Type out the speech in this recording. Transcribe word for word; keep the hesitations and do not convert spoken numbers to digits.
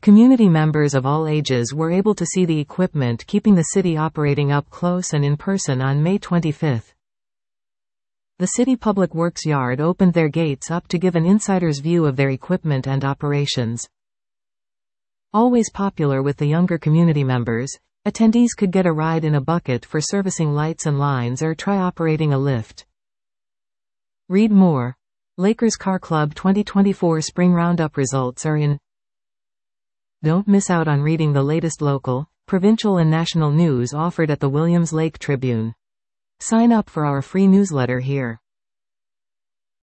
Community members of all ages were able to see the equipment keeping the city operating up close and in person on May twenty-fifth. The City Public Works Yard opened their gates up to give an insider's view of their equipment and operations. Always popular with the younger community members, attendees could get a ride in a bucket for servicing lights and lines or try operating a lift. Read more. Lakers Car Club twenty twenty-four Spring Roundup results are in. Don't miss out on reading the latest local, provincial and national news offered at the Williams Lake Tribune. Sign up for our free newsletter here.